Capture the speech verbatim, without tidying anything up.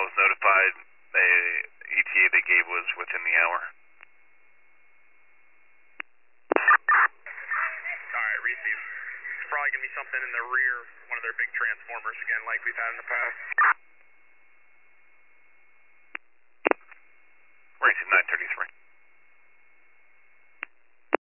was notified. The E T A they gave was within the hour. Alright, receive. It's probably going to be something in the rear, one of their big transformers again, like we've had in the past.